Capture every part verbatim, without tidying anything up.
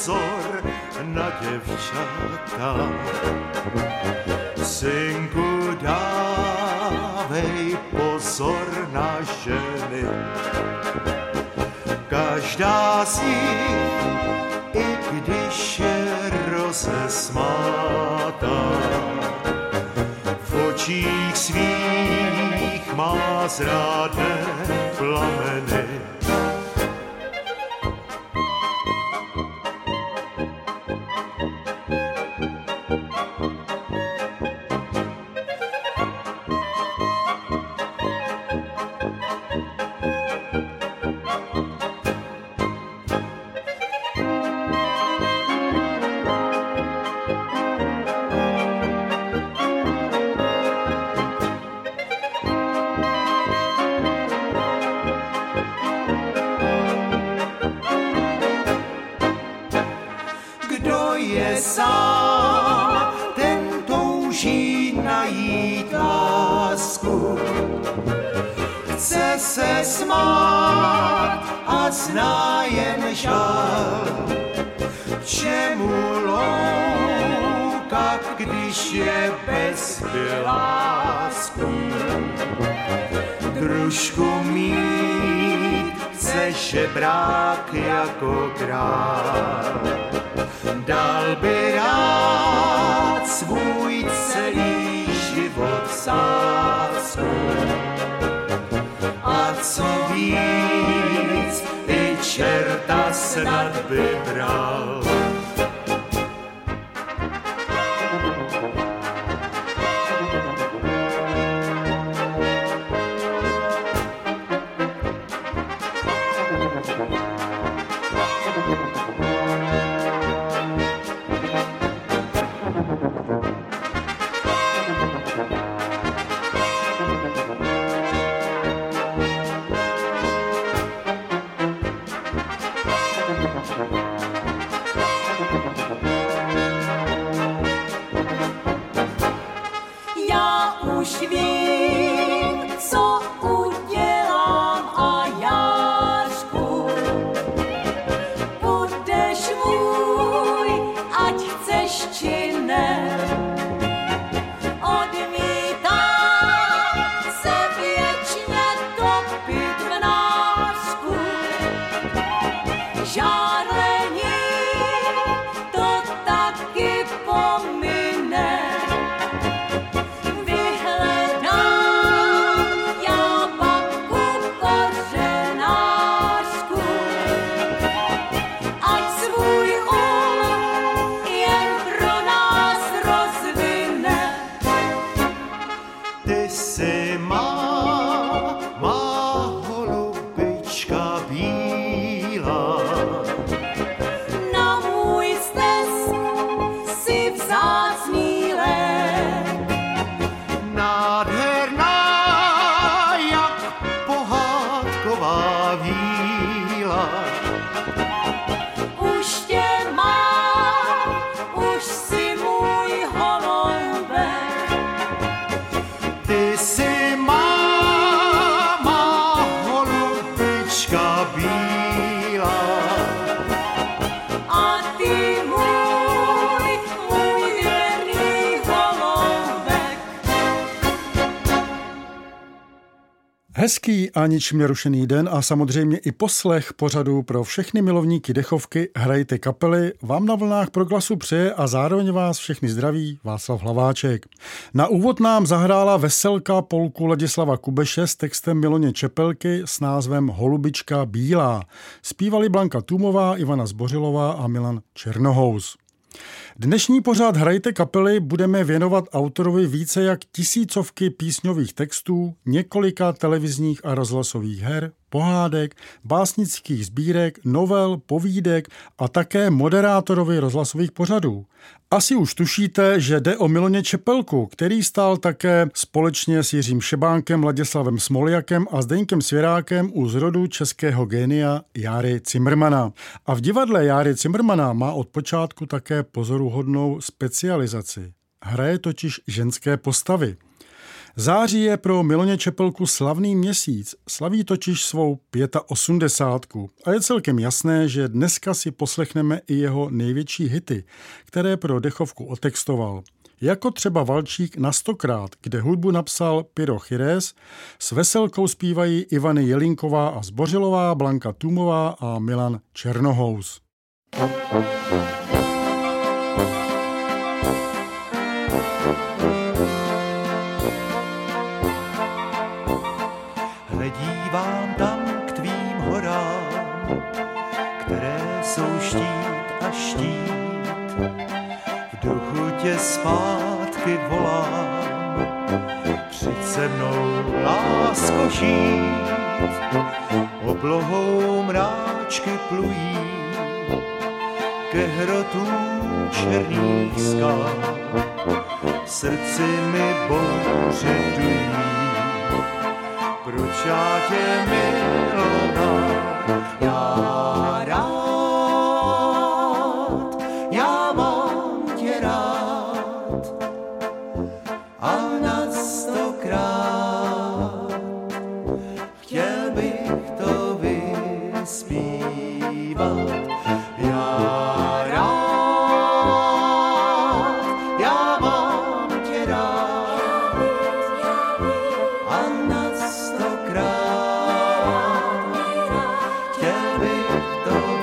pozor na děvčata. Synku, dávej pozor na ženy. Každá z nich, i když je rozesmátá, v očích svých má zrádné plameny. Sám ten touží najít lásku, chce se smát a zná jen žál. Čemu louka, když je bez lásku? Družku mít chce žebrák jako král. Dal by rád svůj celý život v sázku. A co víc, i čerta snad by bral. Hezký a ničím nerušený den a samozřejmě i poslech pořadu pro všechny milovníky dechovky Hrajte kapely vám na vlnách Proglasu přeje a zároveň vás všechny zdraví Václav Hlaváček. Na úvod nám zahrála veselka polku Ladislava Kubeše s textem Miloně Čepelky s názvem Holubička bílá. Zpívali Blanka Tůmová, Ivana Zbořilová a Milan Černohous. Dnešní pořad Hrajte kapely budeme věnovat autorovi více jak tisícovky písňových textů, několika televizních a rozhlasových her, pohádek, básnických sbírek, novel, povídek a také moderátorovi rozhlasových pořadů. Asi už tušíte, že jde o Miloně Čepelku, který stál také společně s Jiřím Šebánkem, Ladislavem Smoljakem a Zdeňkem Svěrákem u zrodu českého génia Járy Cimrmana. A v divadle Járy Cimrmana má od počátku také pozoruhodnou specializaci. Hraje totiž ženské postavy. Září je pro Miloně Čepelku slavný měsíc, slaví totiž svou osmdesátku pět a je celkem jasné, že dneska si poslechneme i jeho největší hity, které pro dechovku otextoval. Jako třeba Valčík na stokrát, kde hudbu napsal Piro Chires, s veselkou zpívají Ivany Jelinková a Zbořilová, Blanka Tůmová a Milan Černohous. Hledívám tam k tvým horám, které jsou štít a štít. V duchu tě zpátky volám, přijď se mnou, lásko, žít. Oblohou mráčky plují ke hrotům černých skal. V srdci mi bouře dují, proč já tě miloval, já rád, já mám tě rád a na stokrát chtěl bych to vyspívat, já rád, já mám tě rád a na stokrát chtěl bych to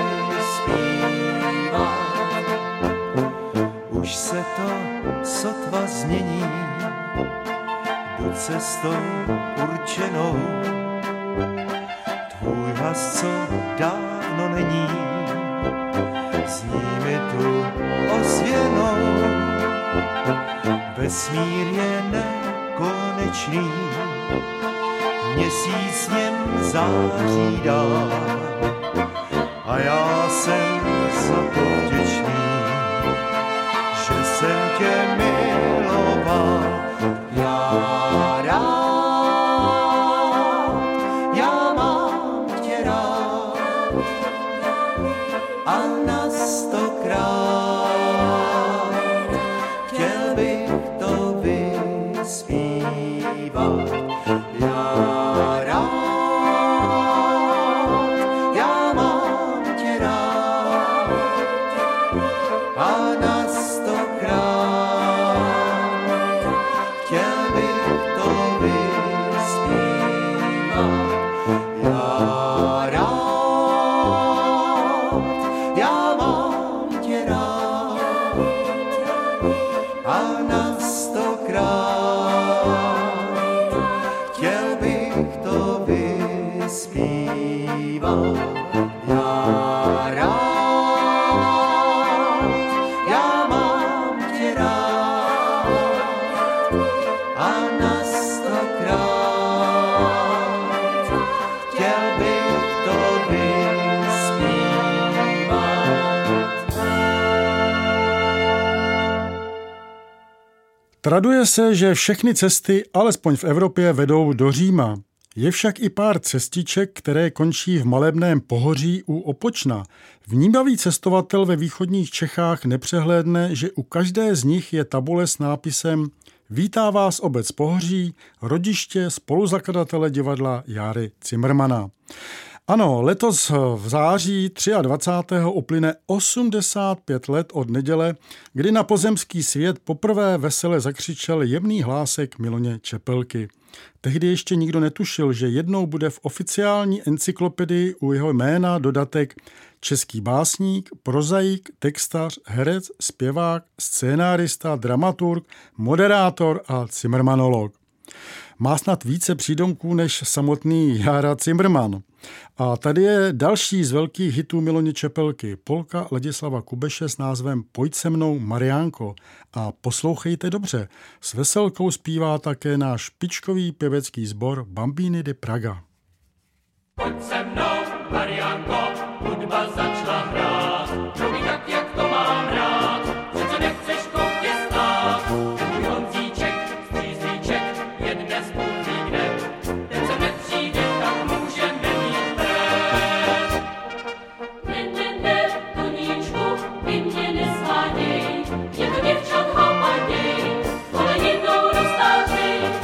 vyspívat. Už se to sotva změní, jdu cestou určenou, tvůj hlas, co dávno není, zní mi tu ozvěnou. Vesmír je nekonečný, měsíc v něm září dál a já jsem za to vděčný, že jsem tě miloval, já rád, já mám tě rád a na stokrát chtěl bych to vyspívat, já rád, já mám tě rád a na stokrát chtěl bych to vyspívat, já rád, já mám tě rád a na stokrát chtěl bych to vyspívat, já rád, já mám tě rád a na stokrát chtěl bych to vyspívat. Traduje se, že všechny cesty, alespoň v Evropě, vedou do Říma. Je však i pár cestiček, které končí v malebném Pohoří u Opočna. Vnímavý cestovatel ve východních Čechách nepřehlédne, že u každé z nich je tabule s nápisem Vítá vás obec Pohoří, rodiště spoluzakladatele divadla Járy Cimrmana. Ano, letos v září dvacátého třetího uplyne osmdesát pět let od neděle, kdy na pozemský svět poprvé vesele zakřičel jemný hlásek Miloně Čepelky. Tehdy ještě nikdo netušil, že jednou bude v oficiální encyklopedii u jeho jména dodatek český básník, prozaik, textař, herec, zpěvák, scénárista, dramaturg, moderátor a cimrmanolog. Má snad více přídomků než samotný Jára Cimrman. A tady je další z velkých hitů Miloně Čepelky, polka Ladislava Kubeše s názvem Pojď se mnou, Mariánko. A poslouchejte dobře, s veselkou zpívá také náš špičkový pěvecký sbor Bambini di Praga. Pojď se mnou, Mariánko, hudba začala hrát, robí tak, jak to mám rád, přece nechceš koutě stát, můj Honzíček, střízlíček, je dnes Bůh ví kde, teď se nepřijde, tak můžeme mít hned. Ne, ne, ne, Toníčku, ty mě nesváděj, je to děvčat hapaděj, kolejinou roztáčej,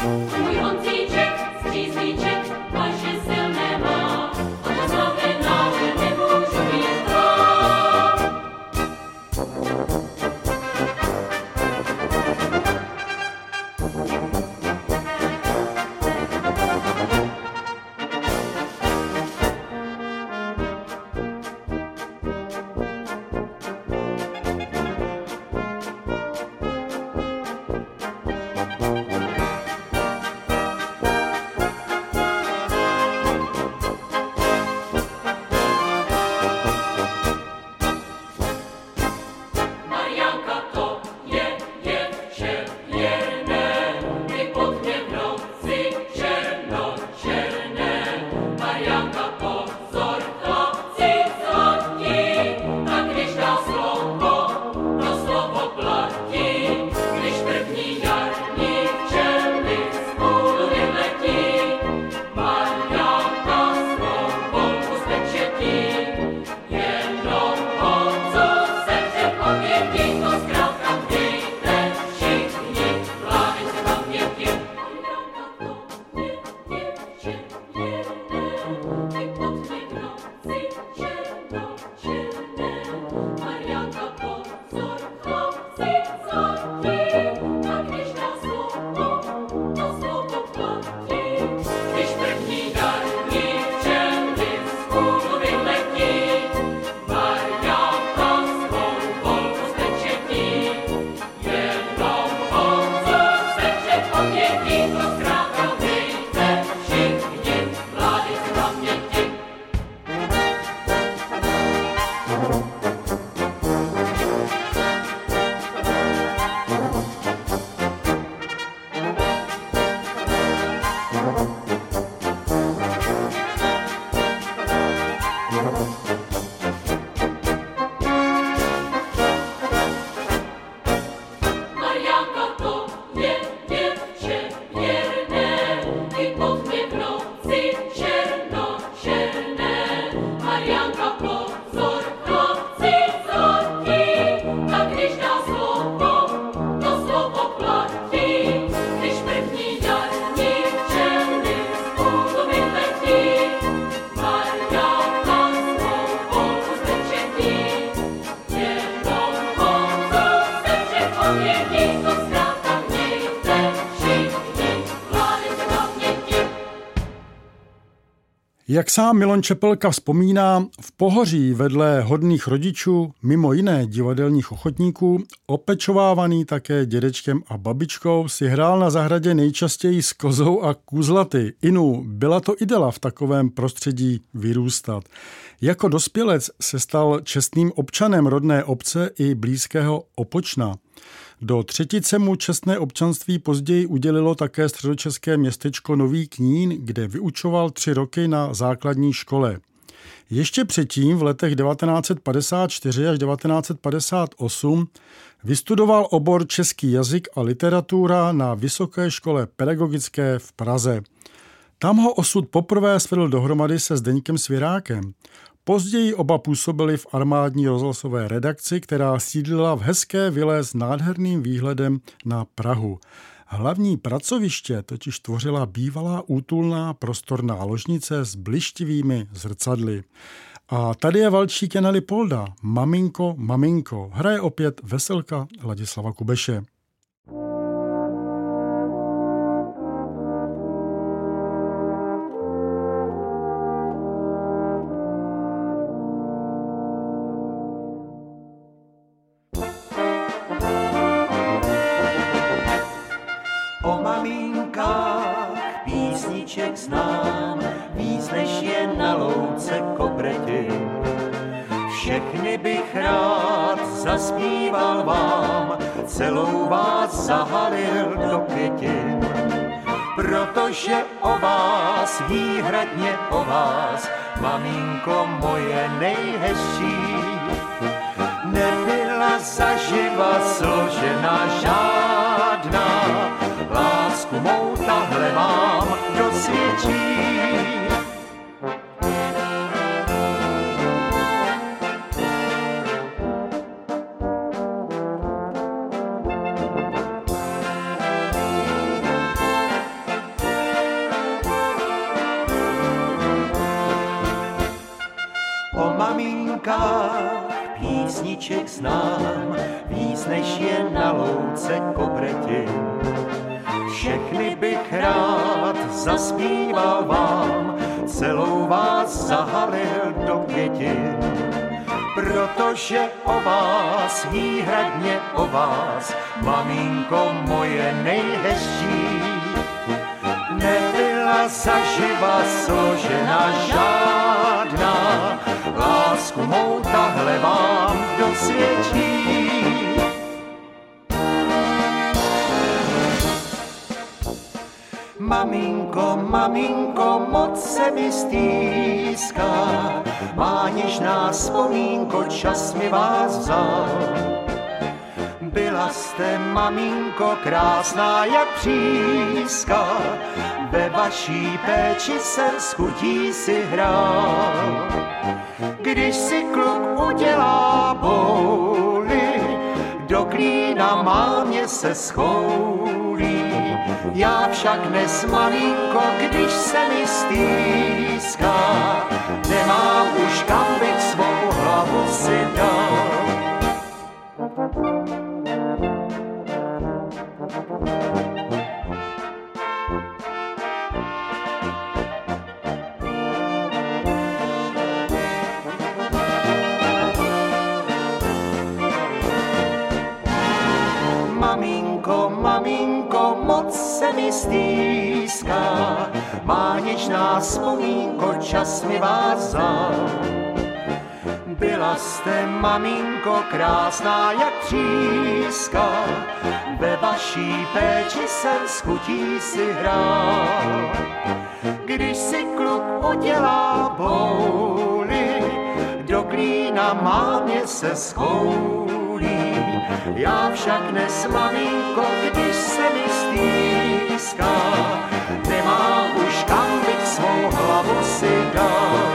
paměti, to zkrátka mějte všichni, vlády se paměti. Jak sám Milan Čepelka vzpomíná, v Pohoří vedle hodných rodičů, mimo jiné divadelních ochotníků, opečovávaný také dědečkem a babičkou, si hrál na zahradě nejčastěji s kozou a kůzlaty. Inu, byla to idyla v takovém prostředí vyrůstat. Jako dospělec se stal čestným občanem rodné obce i blízkého Opočna. Do třetice mu čestné občanství později udělilo také středočeské městečko Nový Knín, kde vyučoval tři roky na základní škole. Ještě předtím v letech devatenáct set padesát čtyři až devatenáct set padesát osm vystudoval obor český jazyk a literatura na Vysoké škole pedagogické v Praze. Tam ho osud poprvé svedl dohromady se Zdeňkem Svěrákem. Později oba působili v armádní rozhlasové redakci, která sídlila v hezké vile s nádherným výhledem na Prahu. Hlavní pracoviště totiž tvořila bývalá útulná prostorná ložnice s blištivými zrcadly. A tady je valčík Jana Lipolda. Maminko, maminko. Hraje opět veselka Ladislava Kubeše. O maminkách písniček znám, víc než je na louce kobrety. Všechny bych rád zaspíval vám, celou vás zahalil do květin. Protože o vás, výhradně o vás, maminko moje nejhezčí, nebyla zaživa složena žádná, lásku mou tahle vám dosvědčí. O maminkách písniček znám, víc než je na louce kobrety. Všechny bych rád zaspíval vám, celou vás zahalil do květin. Protože o vás, výhradně o vás, maminko moje nejhezčí, nebyla zaživa složena žádná, lásku mou tahle vám dosvědčí. Maminko, maminko, moc se mi stýská, má něžná vzpomínko, čas mi vás vzal. Byla jste, maminko, krásná jak příska, ve vaší péči jsem s chutí si hrál. Když si kluk udělá bouly, do klína mámě se schoulí. Já však dnes, maminko, když se mi stýská, nemám už kam bych svou hlavu si dal. Maminko, maminko, moc se mi stýská, má něžná vzpomínko, čas mi vás vzal. Byla jste, maminko, krásná jak příska, ve vaší péči jsem s chutí si hrál. Když si kluk udělá bouly, do klína mámě se schoulí. Já však dnes, maminko, když se mi stýská, nemám už kam bych svou hlavu si dal.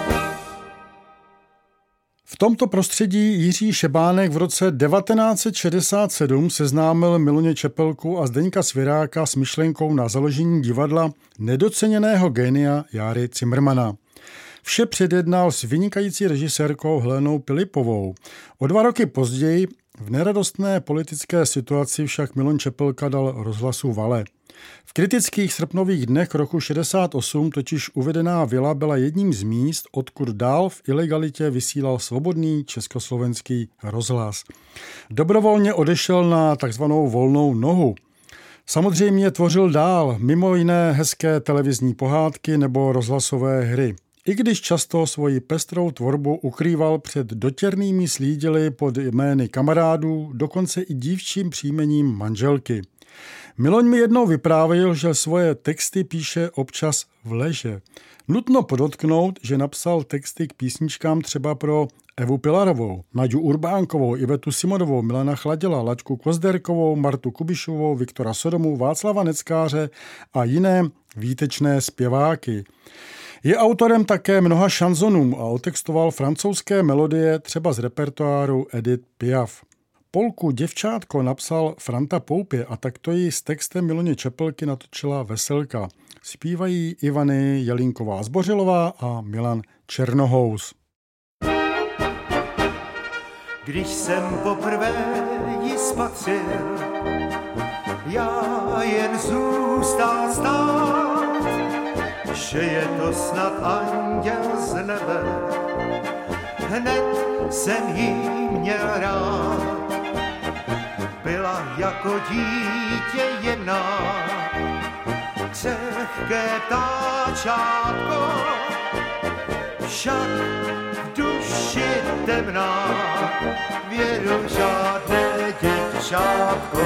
V tomto prostředí Jiří Šebánek v roce devatenáct set šedesát sedm seznámil Milunu Čepelku a Zdeňka Svěráka s myšlenkou na založení divadla nedoceněného génia Járy Cimrmana. Vše předjednal s vynikající režisérkou Helenou Pilipovou. O dva roky později V neradostné politické situaci však Milan Čepelka dal rozhlasu vale. V kritických srpnových dnech roku šedesát osm totiž uvedená vila byla jedním z míst, odkud dál v ilegalitě vysílal svobodný československý rozhlas. Dobrovolně odešel na takzvanou volnou nohu. Samozřejmě tvořil dál mimo jiné hezké televizní pohádky nebo rozhlasové hry. I když často svoji pestrou tvorbu ukrýval před dotěrnými slídily pod jmény kamarádů, dokonce i dívčím příjmením manželky. Miloň mi jednou vyprávěl, že svoje texty píše občas v leže. Nutno podotknout, že napsal texty k písničkám třeba pro Evu Pilarovou, Naďu Urbánkovou, Ivetu Simonovou, Milana Chladila, Laďku Kozderkovou, Martu Kubišovou, Viktora Sodomu, Václava Neckáře a jiné výtečné zpěváky. Je autorem také mnoha šanzonů a otextoval francouzské melodie třeba z repertoáru Edith Piaf. Polku Děvčátko napsal Franta Poupě a takto ji s textem Miloně Čepelky natočila Veselka. Zpívají Ivany Jelínková Zbořilová a Milan Černohous. Když jsem poprvé ji spatřil, já jen zůstal stát, že je to snad anděl z nebe, hned jsem jí měl rád. Byla jako dítě jemná, křehké ptáčátko, však v duši temná, věru žádné děvčátko.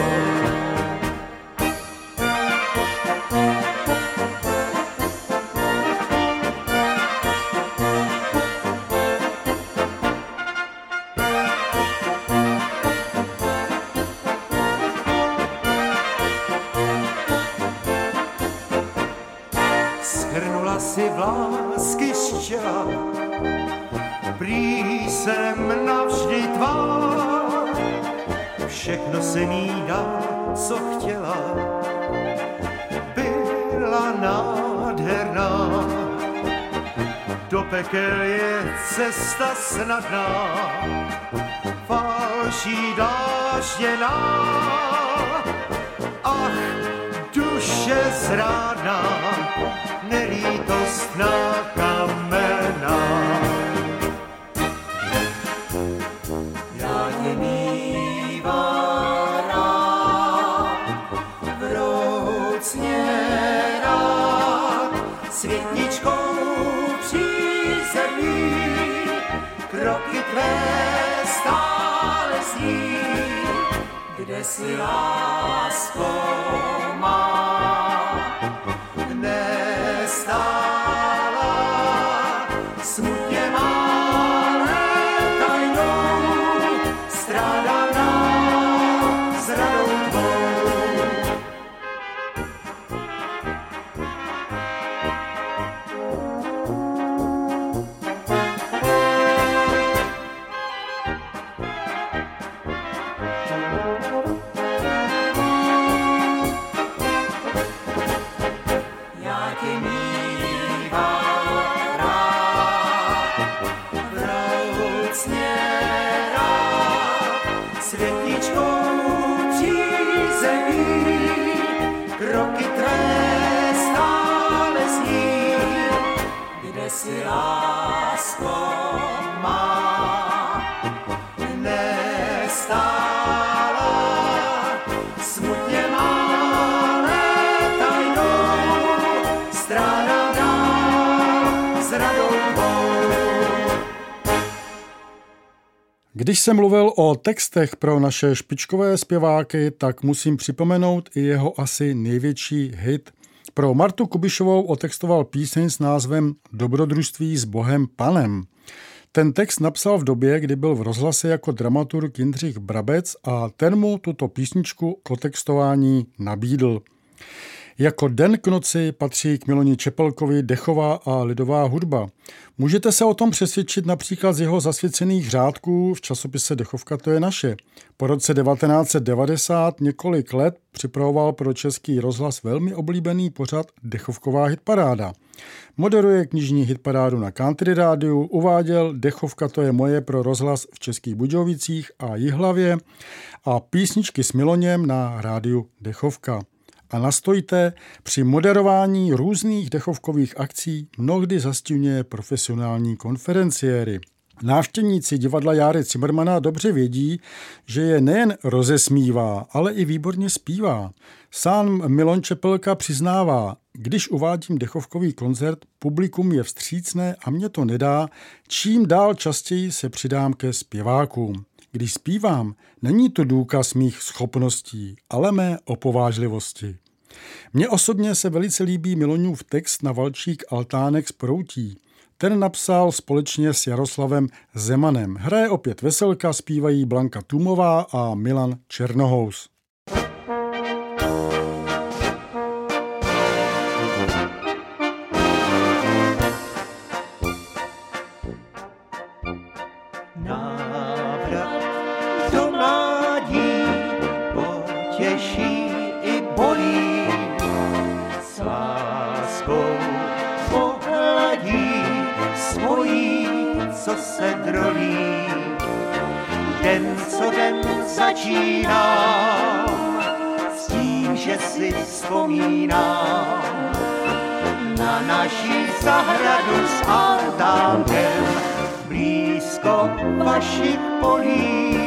Shrnula si vlásky z čela, prý jsem navždy tvá, všechno jsem jí dal, co chtěla, byla nádherná, do pekel je cesta snadná, falší dážděná, ach, duše zrádná, nelítostná kamenná. Já tě mívám rád, vroucně rád, světničkou přízemí, kroky tvé stále zní, kde si lásko má. Nestála, smutně máme tajnou, strádaná s radou tvou. Když jsem mluvil o textech pro naše špičkové zpěváky, tak musím připomenout i jeho asi největší hit. Pro Martu Kubišovou otextoval píseň s názvem Dobrodružství s Bohem Panem. Ten text napsal v době, kdy byl v rozhlase jako dramaturg Jindřich Brabec a ten mu tuto písničku k otextování nabídl. Jako Den k noci patří k Miloni Čepelkovi dechová a lidová hudba. Můžete se o tom přesvědčit například z jeho zasvěcených řádků v časopise Dechovka to je naše. Po roce devatenáct set devadesát několik let připravoval pro Český rozhlas velmi oblíbený pořad Dechovková hitparáda. Moderuje knižní hitparádu na Country rádiu, uváděl Dechovka to je moje pro rozhlas v Českých Budějovicích a Jihlavě a písničky s Miloněm na rádiu Dechovka. A nastojte, při moderování různých dechovkových akcí mnohdy zastihuje profesionální konferenciéry. Návštěvníci divadla Járy Cimrmana dobře vědí, že je nejen rozesmívá, ale i výborně zpívá. Sám Milon Čepelka přiznává, když uvádím dechovkový koncert, publikum je vstřícné a mě to nedá, čím dál častěji se přidám ke zpěvákům. Když zpívám, není to důkaz mých schopností, ale mé opovážlivosti. Mně osobně se velice líbí Milonův text na valčík Altánek z Proutí. Ten napsal společně s Jaroslavem Zemanem. Hraje opět veselka, zpívají Blanka Tůmová a Milan Černohous. Návrat do mládí potěší i bolí, s láskou pohladí svojí, co se drolí. Den co den začínám s tím, že si vzpomínám na naši zahradu s altánkem blízko vašich polí.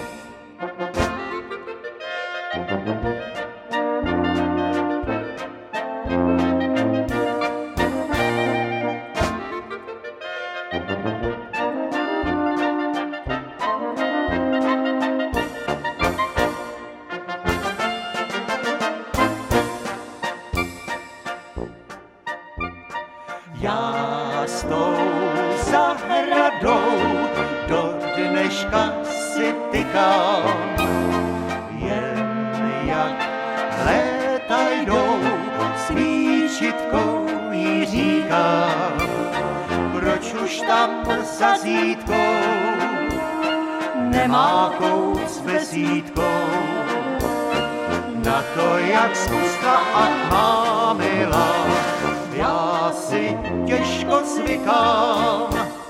Já s tou zahradou do dneška si tykám, jen jak léta jdou, s výčitkou jí říkám, proč už tam za zítkou nemá kout s besídkou. Na to, jak zkusla a má milá, já si těžko zvykám.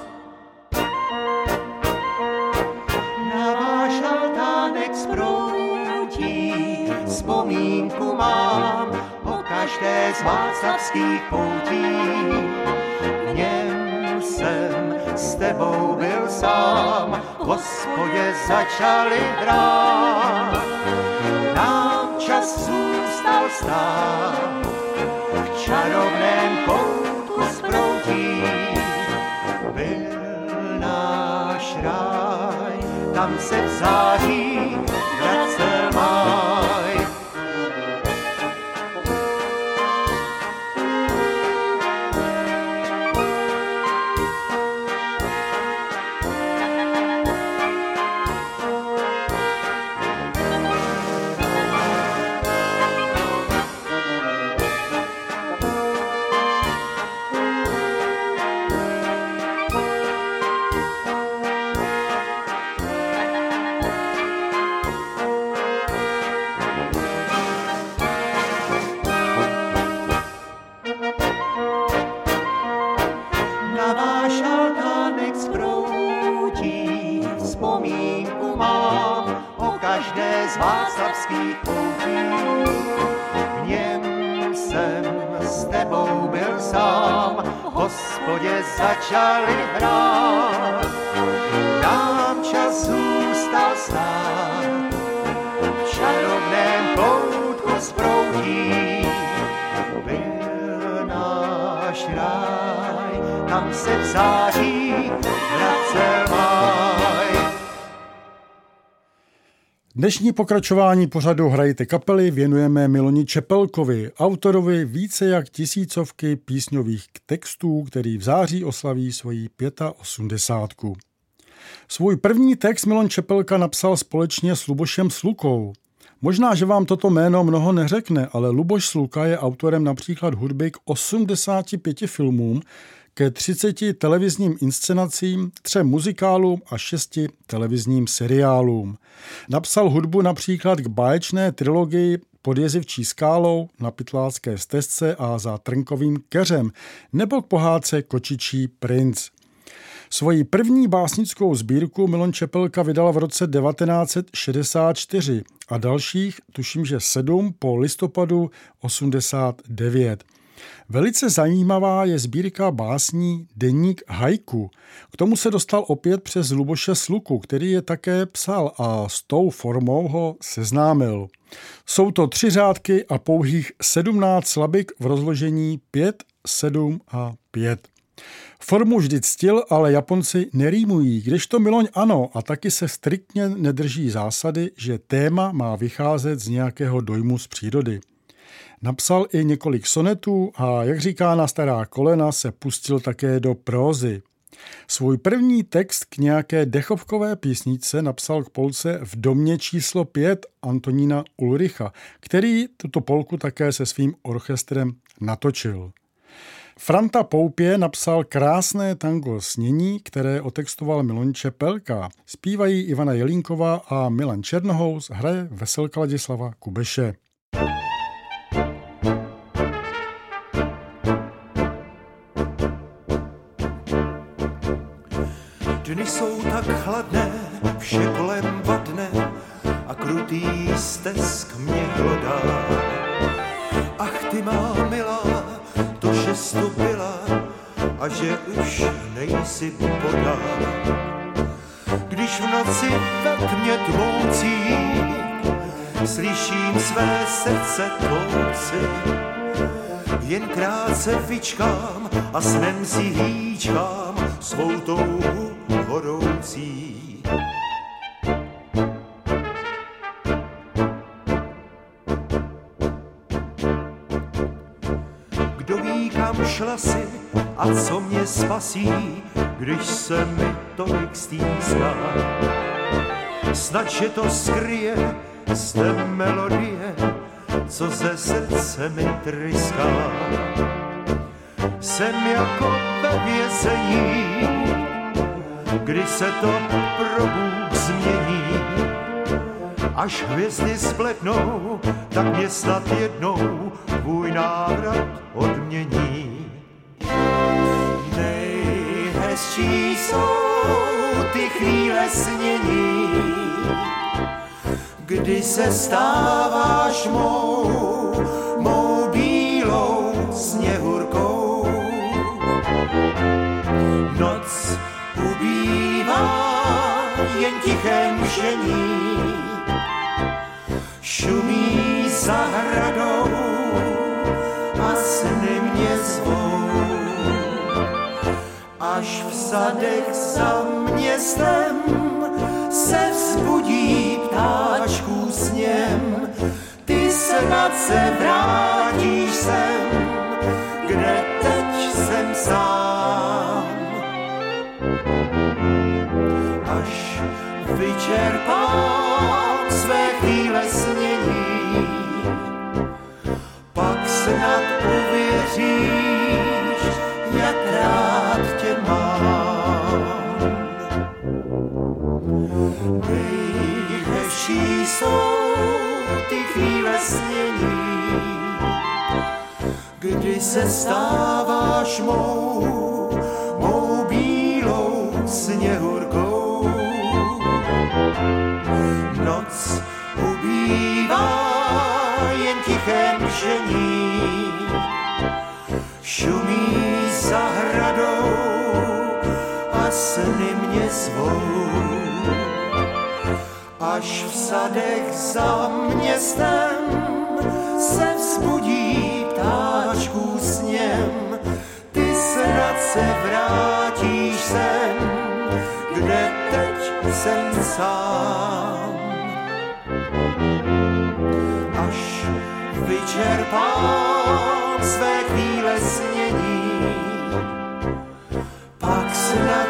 Na váš altánek z Proutí vzpomínku mám o každé z václavských poutí. V něm jsem s tebou byl sám, v hospodě začali hrát. Nám čas zůstal stát v čarovném koutku z Proutí. Byl náš ráj, tam se v září vracel máj. Na váš altánek z Proutí vzpomínku mám o každé z václavských poutí. V něm jsem s tebou byl sám, v hospodě začali hrát. Nám čas zůstal stát v čarovném koutku z Proutí. Byl náš ráj, tam se v září vracel máj. Dnešní pokračování pořadu Hrajte kapely věnujeme Miloni Čepelkovi, autorovi více jak tisícovky písňových textů, který v září oslaví svoji osmdesátku pět. Svůj první text Milon Čepelka napsal společně s Lubošem Slukou. Možná, že vám toto jméno mnoho neřekne, ale Luboš Sluka je autorem například hudby k osmdesáti pěti filmům, ke třiceti televizním inscenacím, třem muzikálům a šesti televizním seriálům. Napsal hudbu například k báječné trilogii Pod jezivčí skálou, Na pytlácké stezce a Za trnkovým keřem nebo k pohádce Kočičí princ. Svoji první básnickou sbírku Milan Čepelka vydal v roce devatenáct set šedesát čtyři a dalších, tuším, že sedm po listopadu osmdesát devět. Velice zajímavá je sbírka básní Deník haiku. K tomu se dostal opět přes Luboše Sluku, který je také psal a s tou formou ho seznámil. Jsou to tři řádky a pouhých sedmnáct slabik v rozložení pět, sedm a pět. Formu vždy ctil, ale Japonci nerýmují, kdežto Miloň ano a taky se striktně nedrží zásady, že téma má vycházet z nějakého dojmu z přírody. Napsal i několik sonetů a, jak říká na stará kolena, se pustil také do prózy. Svůj první text k nějaké dechovkové písničce napsal k polce V domě číslo pět Antonína Ulricha, který tuto polku také se svým orchestrem natočil. Franta Poupě napsal krásné tango Snění, které otextoval Milan Čepelka. Zpívají Ivana Jelínková a Milan Černohous, hraje Veselka Ladislava Kubeše. Dny jsou tak chladné, vše kolem vadne a krutý stesk mě hlodá. Ach ty má milá, to, že jsi tu byla a že už nejsi podá. Když v noci ve tmě tmoucí slyším své srdce tlouci, jen krátce vyčkám a snem si hýčkám svou touhu horoucí. Kdo ví, kam šla si a co mě spasí, když se mi tolik stýská. Snad, že to skryje z té melodie, co ze srdce mi tryská. Jsem jako ve vězení, kdy se to pro Bůh změní. Až hvězdy spletnou, tak mě snad jednou tvůj návrat odmění. Nejhezčí jsou ty chvíle snění, kdy se stáváš mou, mou bílou sněhurkou. Noc ubývá jen tiché mšení, šumí zahradou a sny mě zvou. Až v sadech za městem se vzbudí ptáčků sněm, ty snad se vrátíš sem, kde teď jsem sám. Až vyčerpám své chvíle snění, pak snad uvěříš, jak rád tě mám. Nejhezčí jsou ty chvíle snění, kdy se stáváš mou, mou bílou sněhurkou. Noc ubývá jen tiché mšení, šumí zahradou a sny mě zvou. Až v sadech za městem se vzbudí ptáčků sněm, ty snad se vrátíš sem, kde teď jsem sám. Až vyčerpám své chvíle snění, pak snad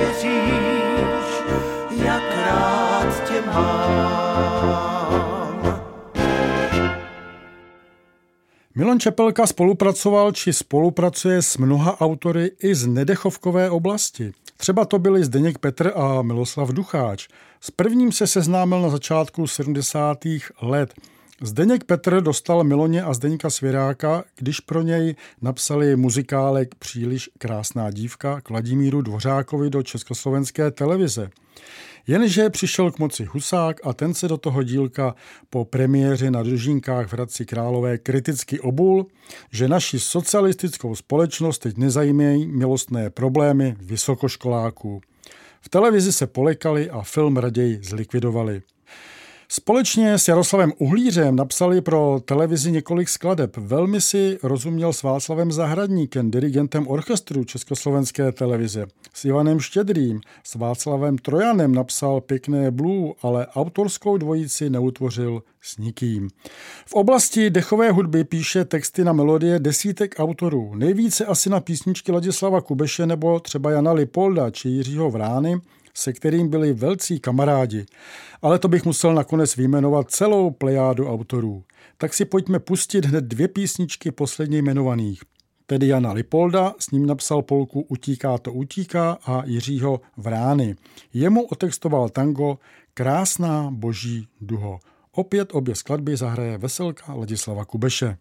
uvěříš, jak rád tě mám. Milan Čepelka spolupracoval či spolupracuje s mnoha autory i z nedechovkové oblasti. Třeba to byli Zdeněk Petr a Miloslav Ducháč. S prvním se seznámil na začátku sedmdesátých let. Zdeněk Petr dostal Miloně a Zdeňka Svěráka, když pro něj napsali muzikálek Příliš krásná dívka k Vladimíru Dvořákovi do československé televize. Jenže přišel k moci Husák a ten se do toho dílka po premiéře na Dožínkách v Hradci Králové kriticky obul, že naši socialistickou společnost teď nezajímají milostné problémy vysokoškoláků. V televizi se polekali a film raději zlikvidovali. Společně s Jaroslavem Uhlířem napsali pro televizi několik skladeb. Velmi si rozuměl s Václavem Zahradníkem, dirigentem orchestru Československé televize. S Ivanem Štědrým, s Václavem Trojanem napsal Pěkné Blue, ale autorskou dvojici neutvořil s nikým. V oblasti dechové hudby píše texty na melodie desítek autorů. Nejvíce asi na písničky Ladislava Kubeše nebo třeba Jana Lipolda či Jiřího Vrány, se kterým byli velcí kamarádi. Ale to bych musel nakonec vyjmenovat celou plejádu autorů. Tak si pojďme pustit hned dvě písničky posledně jmenovaných. Tedy Jana Lipolda, s ním napsal polku Utíká to utíká a Jiřího Vrány. Jemu otextoval tango Krásná boží duho. Opět obě skladby zahraje veselka Ladislava Kubeše.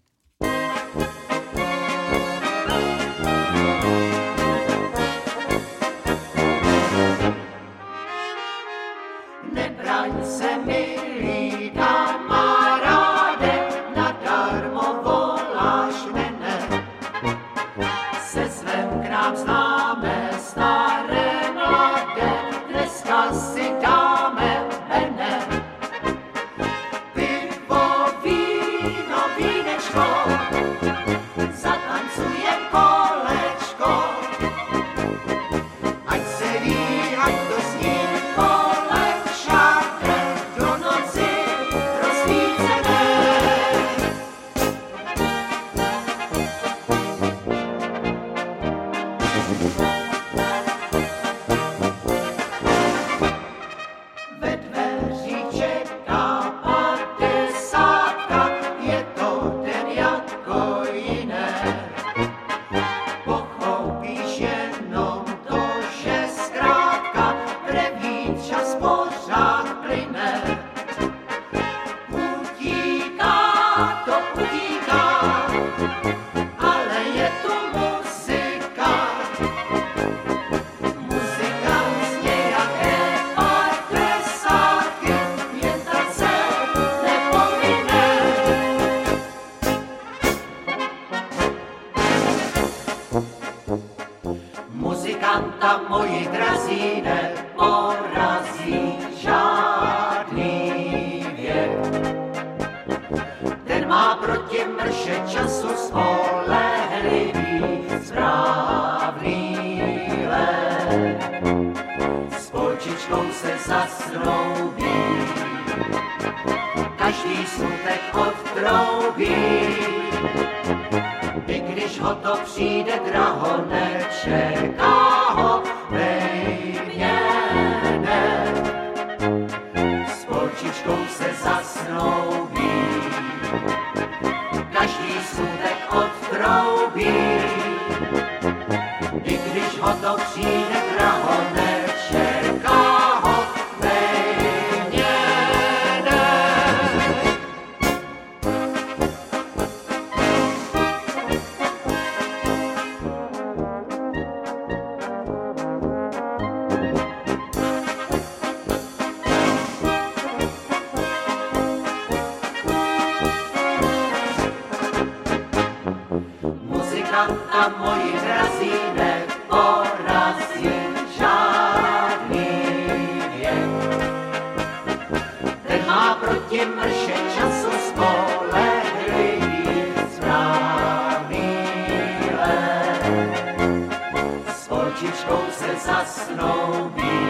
Nebraň se, milý kamaráde, nadarmo voláš mene. Se zvem k nám známe staré mladé, dneska si dáme mene. Pivo, víno, vínečko, zatancujem kolečko. Ať se ví, ať to zní kolem všade, do noci rozsvícené. Ve dveřích čeká padesátka, je to den jako jiné. Pochopíš jenom to, že zkrátka první čas pořád plyne. Utíká, to utíká, ale je tu muzika. Muzika z nějaké padesátky, jen tak se nepomine. Muzikanta moji drazí neporazí žádný věk. Ten má proti mrše času spolehlivý správný let. S polčičkou se zasnoubí, každý smutek odtroubí. I když ho to přijde draho, nečeká ho vejměne. S polčičkou se zasnoubí, každý smutek odtroubí. I když ho to přijde draho, nečeká ho vejměne. Muzikanta moji drazí neporazí žádný věk. Ten má proti mrše času spolehlivý správný let. S polčičkou se zasnoubí,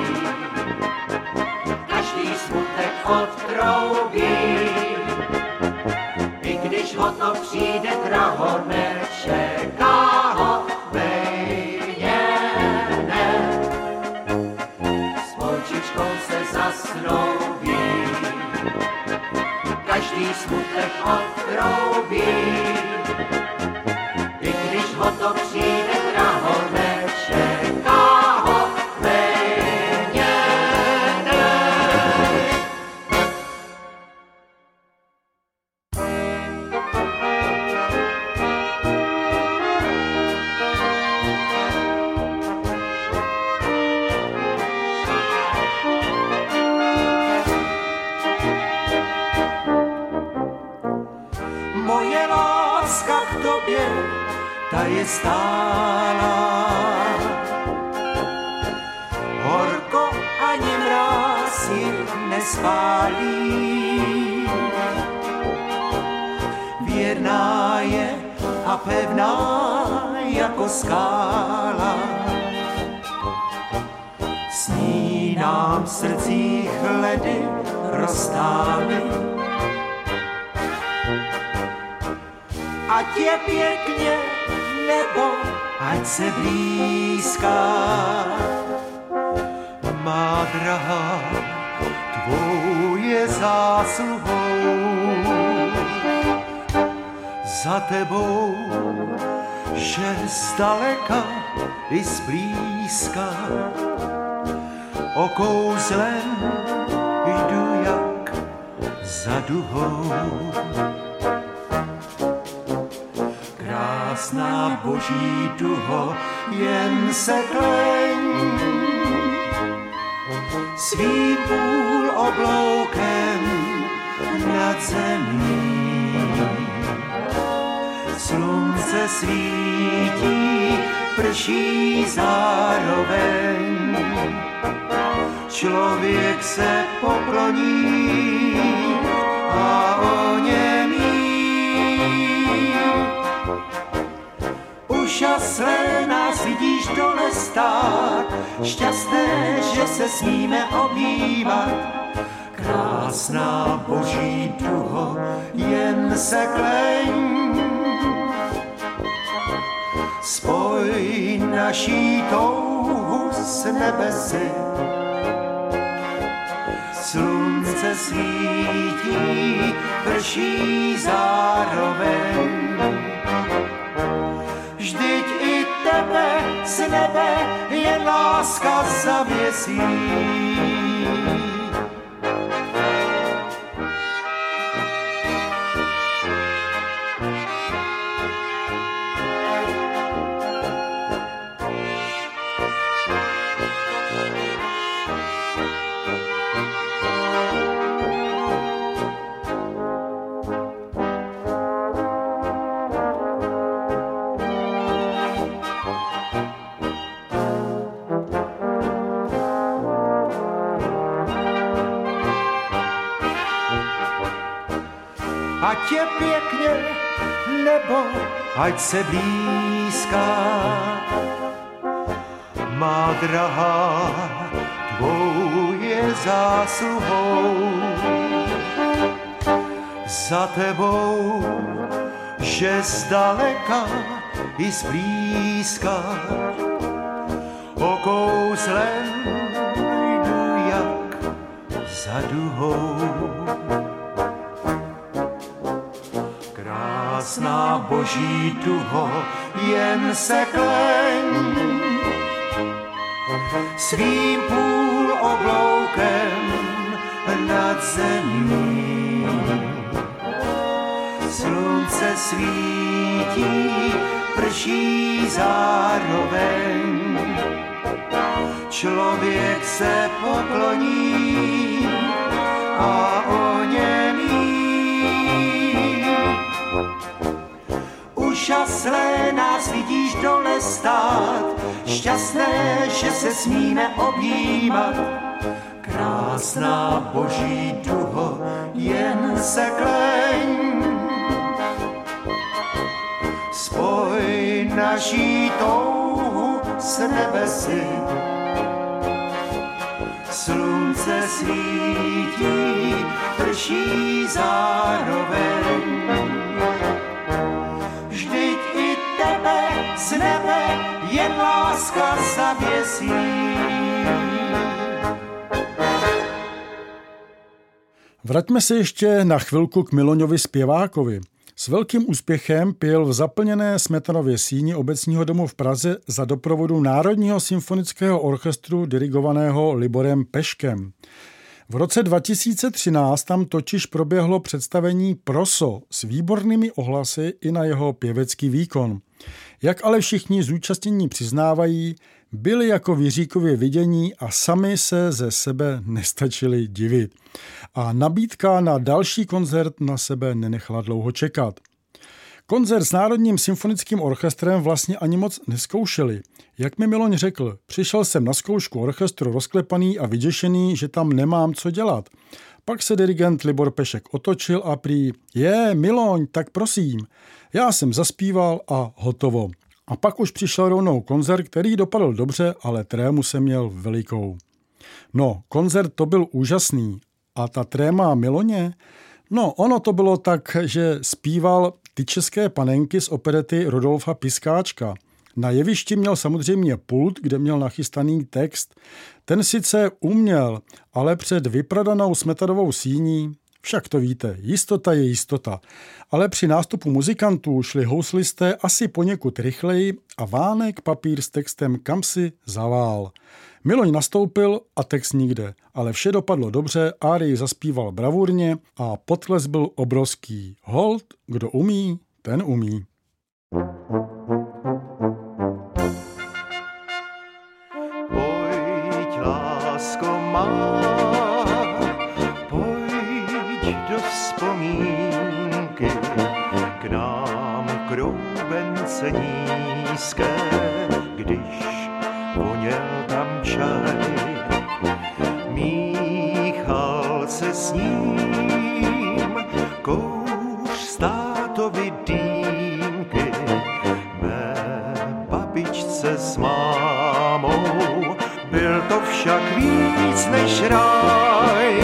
každý smutek odtroubí. I když ho to přijde draho, nečeká ho vejměne. S polčičkou se zasnoubí, každý smutek odtroubí. I když ho to přijde draho, nečeká ho méně než. Moje láska k tobě, ta je stálá. Horko ani mráz ji nespálí. Věrná je a pevná jako skála. S ní nám v srdcích ledy roztály. Ať je pěkně nebo ať se blízká. Má drahá, tvou je zásluhou. Za tebou, že zdaleka i zblízka okouzlem jdu jak za duhou. Krásná boží duho, jen se kleň svým půl obloukem nad zemí. Slunce svítí, prší zároveň. Člověk se pokloní a oněmí. Úžasné nás vidíš dole stát, šťastné, že se smíme objímat. Krásná boží duho, jen se kleň. Spoj naší touhu s nebesy. Slunce svítí, prší zároveň. Vždyť i tebe z nebe jen láska zavěsí. Ať je pěkně, nebo ať se blízká. Má drahá, tvou je zásluhou. Za tebou, že zdaleka i zblízka okouzlem jdu jak za duhou. Krásná boží duho, jen se kleň svým půl obloukem nad zemí. Slunce svítí, prší zároveň. Člověk se pokloní a oněmí. Úžasné nás vidíš dole stát, šťastné, že se smíme objímat. Krásná boží duho, jen se kleň. Spoj naší touhu s nebesy. Slunce svítí, prší zároveň. Vždyť i tebe z nebe jen láska zavěsí. Vraťme se ještě na chvilku k Miloňovi zpěvákovi. S velkým úspěchem pěl v zaplněné Smetanově síni Obecního domu v Praze za doprovodu Národního symfonického orchestru dirigovaného Liborem Peškem. V roce dva tisíce třináct tam totiž proběhlo představení Proso s výbornými ohlasy i na jeho pěvecký výkon. Jak ale všichni zúčastnění přiznávají, byli jako Jiříkově vidění a sami se ze sebe nestačili divit. A nabídka na další koncert na sebe nenechala dlouho čekat. Koncert s Národním symfonickým orchestrem vlastně ani moc neskoušeli. Jak mi Miloň řekl, přišel jsem na zkoušku orchestru rozklepaný a vyděšený, že tam nemám co dělat. Pak se dirigent Libor Pešek otočil a prý, je, Miloň, tak prosím. Já jsem zaspíval a hotovo. A pak už přišel rovnou koncert, který dopadl dobře, ale trému jsem měl velikou. No, koncert to byl úžasný. A ta tréma Miloně? No, ono to bylo tak, že zpíval Ty české panenky z operety Rodolfa Piskáčka. Na jevišti měl samozřejmě pult, kde měl nachystaný text. Ten sice uměl, ale před vypradanou Smetanovou síní, však to víte, jistota je jistota. Ale při nástupu muzikantů šli houslisté asi poněkud rychleji a vánek papír s textem kam si zavál. Miloň nastoupil a text nikde, ale vše dopadlo dobře, árii zaspíval bravurně a potlesk byl obrovský. Hold, kdo umí, ten umí. Pojď, lásko má, pojď do vzpomínky k nám k roubence nízké, když voněl tam čaj, míchal se s ním kouř státovy dýmky, mé babičce s mámou, byl to však víc než ráj.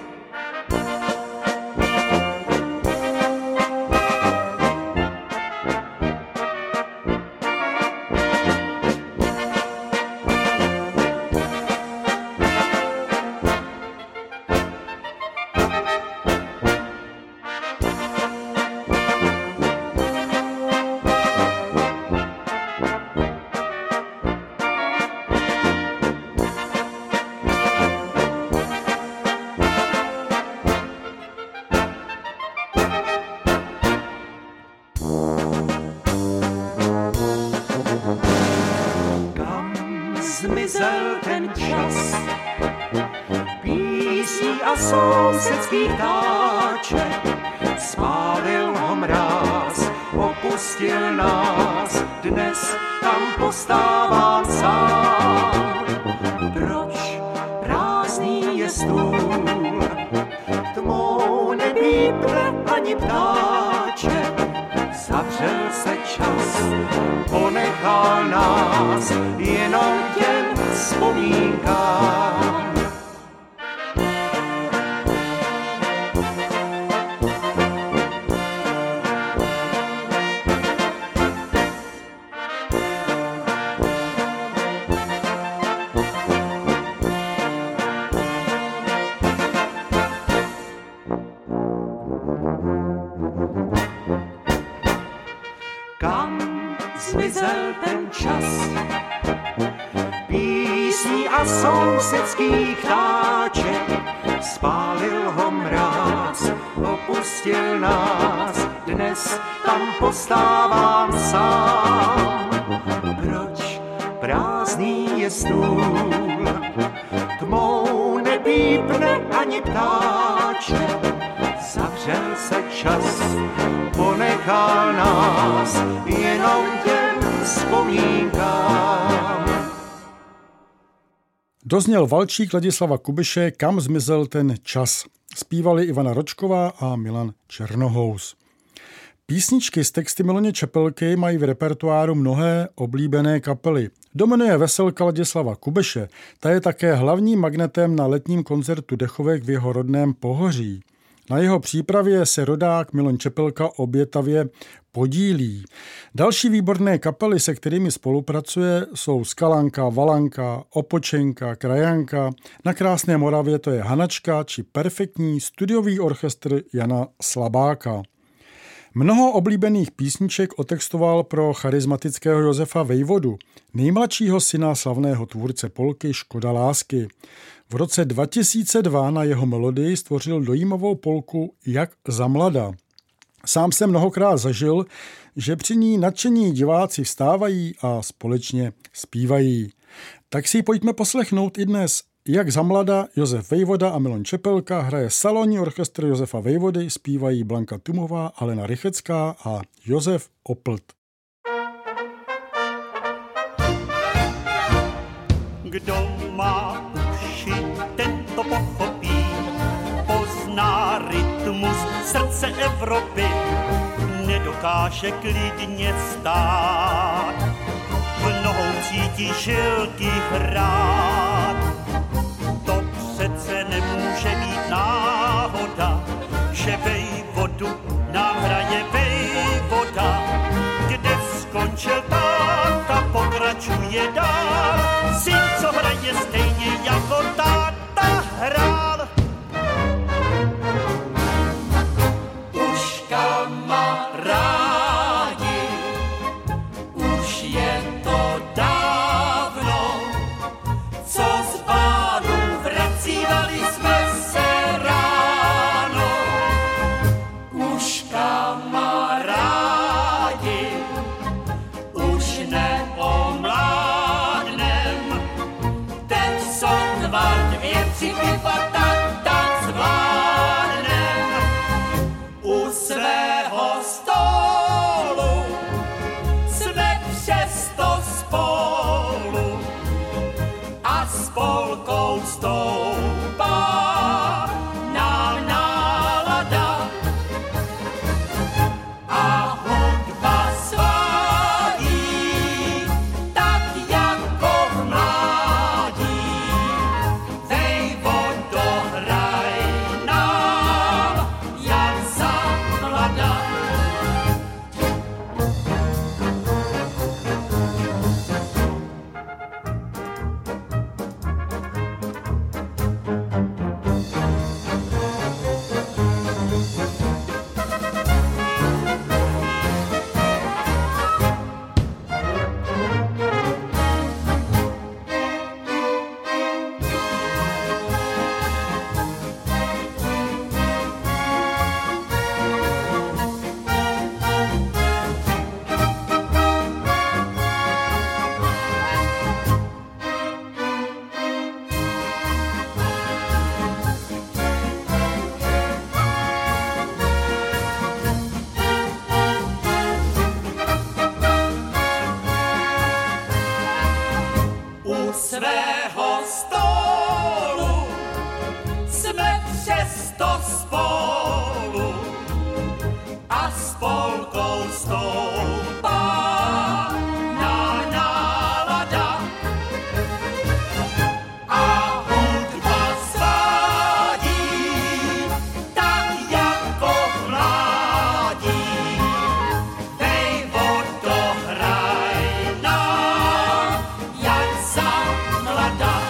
Zmizel ten čas písní a sousedských táček, spálil ho mráz, opustil nás, dnes tam postávám sám. Proč prázdný je stůl, tmou nepípne ani ptáček, zavřel se čas, ponechal nás jenom těm vzpomínkám. Kam zmizel ten čas písní a sousedských táček, spálil ho mráz, opustil nás, dnes tam postávám sám. Proč prázdný je stůl, tmou nepípne ani ptáček, zavřel se čas, ponechal nás jenom těm vzpomínkám. Dozněl valčík Ladislava Kubiše Kam zmizel ten čas. Zpívali Ivana Ročková a Milan Černohous. Písničky s texty Miloně Čepelky mají v repertoáru mnohé oblíbené kapely. Dominuje veselka Ladislava Kubiše, ta je také hlavním magnetem na letním koncertu dechovek v jeho rodném Pohoří. Na jeho přípravě se rodák Miloň Čepelka obětavě podílí. Další výborné kapely, se kterými spolupracuje, jsou Skalanka, Valanka, Opočenka, Krajanka. Na Krásné Moravě to je Hanačka či perfektní studiový orchestr Jana Slabáka. Mnoho oblíbených písniček otextoval pro charismatického Josefa Vejvodu, nejmladšího syna slavného tvůrce polky Škoda lásky. V roce dva tisíce dva na jeho melodii stvořil dojímavou polku Jak za mlada. Sám jsem mnohokrát zažil, že při ní nadšení diváci vstávají a společně zpívají. Tak si ji pojďme poslechnout i dnes. Jak za mlada Josef Vejvoda a Milan Čepelka, hraje salonní orchestr Josefa Vejvody, zpívají Blanka Tumová, Alena Rychecká a Josef Oplt. Kdo má uši, ten to pochopí, pozná rytmus srdce Evropy, nedokáže klidně stát, v nohou cítí žilky hrát. To přece nemůže být náhoda, že Vejvodu nám hraje Vejvoda, kde skončil táta, pokračuje dál, syn, co hraje stejně jako táta hrál. Už kamarádi, už je to dávno, co z bálu vracívali jsme se ráno. Už kamarádi, už neomládnem, teď sotva dvě tři piva tak tak zvládnem. U svého stolu jsme přesto spolu a spolkou stoupá nám nálada a hudba svádí tak jako v mládí. Vejvodo, hraj nám jak za mlada. U svého stolu jsme přesto spolu a spolkou stoupá nám nálada a hudba svádí tak jako v mládí. Vejvodo, hraj nám jak za mlada.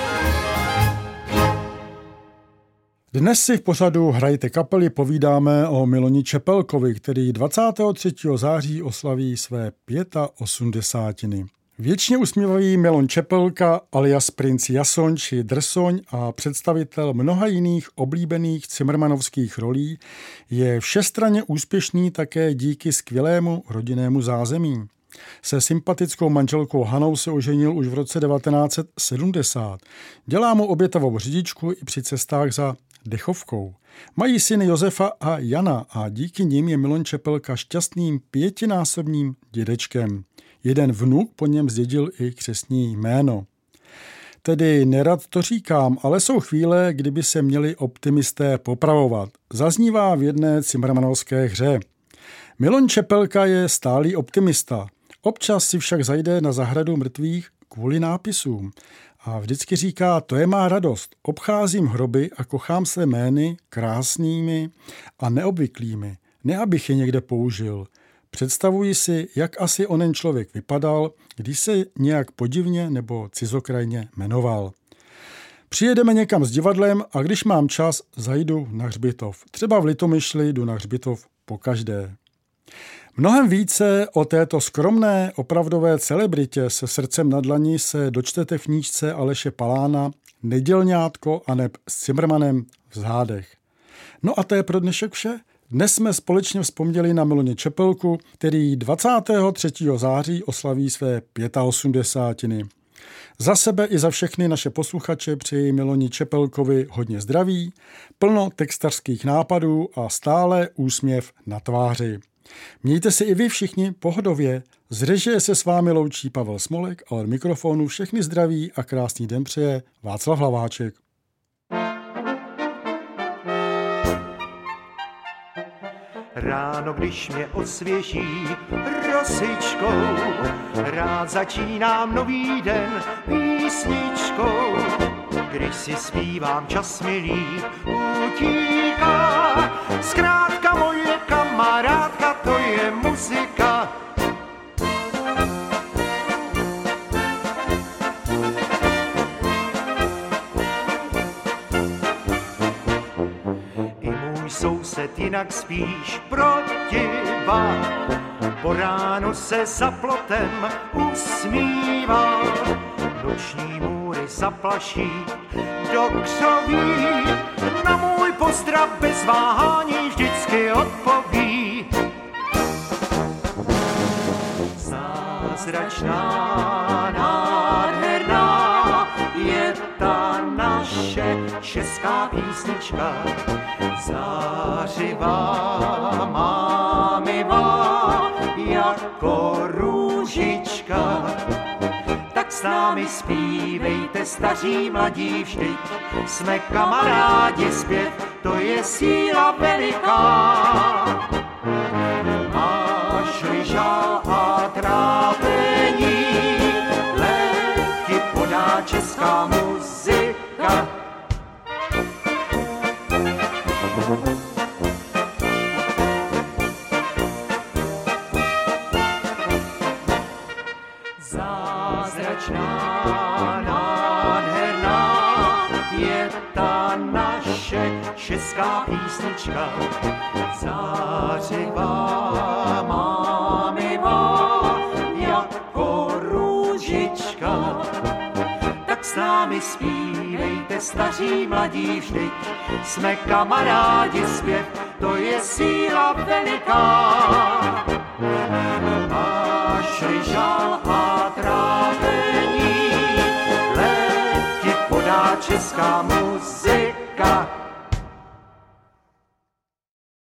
Dnes si v pořadu Hrajte kapely povídáme o Miloni Čepelkovi, který dvacátého třetího září oslaví své osmdesátiny. Věčně usměvavý Milon Čepelka alias princ Jason či Drsoň a představitel mnoha jiných oblíbených cimrmanovských rolí je všestranně úspěšný také díky skvělému rodinnému zázemí. Se sympatickou manželkou Hanou se oženil už v roce devatenáct set sedmdesát. Dělá mu obětavou řidičku i při cestách za dechovkou. Mají syny Josefa a Jana a díky nim je Milon Čepelka šťastným pětinásobným dědečkem. Jeden vnuk po něm zdědil i křestní jméno. Tedy nerad to říkám, ale jsou chvíle, kdyby se měli optimisté popravovat. Zaznívá v jedné cimrmanovské hře. Milon Čepelka je stálý optimista. Občas si však zajde na zahradu mrtvých kvůli nápisům. A vždycky říká, to je má radost. Obcházím hroby a kochám se jmény krásnými a neobvyklými. Ne, abych je někde použil. Představuji si, jak asi onen člověk vypadal, když se nějak podivně nebo cizokrajně jmenoval. Přijedeme někam s divadlem a když mám čas, zajdu na hřbitov. Třeba v Litomyšli jdu na hřbitov pokaždé. Mnohem více o této skromné, opravdové celebritě se srdcem na dlani se dočtete v knížce Aleše Palána Nedělňátko aneb s Cimrmanem v zádech. No a to je pro dnešek vše. Dnes jsme společně vzpomněli na Miloně Čepelku, který dvacátého třetího září oslaví své osmdesátiny. Za sebe i za všechny naše posluchače přeji Miloni Čepelkovi hodně zdraví, plno textařských nápadů a stále úsměv na tváři. Mějte si i vy všichni pohodově. Z režie se s vámi loučí Pavel Smolek a od mikrofonu všechny zdraví a krásný den přeje Václav Hlaváček. Ráno, když mě osvěží rosičkou, rád začínám nový den písničkou. Když si zpívám, čas milý utíká, zkrátka moje kamarádka, to je muzika. Soused jinak spíš protivá, po ránu se za plotem usmívá, noční můry zaplaší do křoví, na můj pozdrav bez váhání vždycky odpoví. Zázračná, nádherná je ta naše česká písnička, zářivá, mámivá, jako růžička. Tak s námi zpívejte, staří mladí, vždyť jsme kamarádi zpěv, to je síla veliká. Máš-li žál a trápení, lék ti podá česká muzika. Zázračná, nádherná je ta naše česká písnička, zářivá, mámivá, jako růžička. Tak s námi zpívejte, staří mladí, vždyť jsme kamarádi zpěv, to je síla veliká. Máš-li žál a trápení, lék ti podá česká muzika.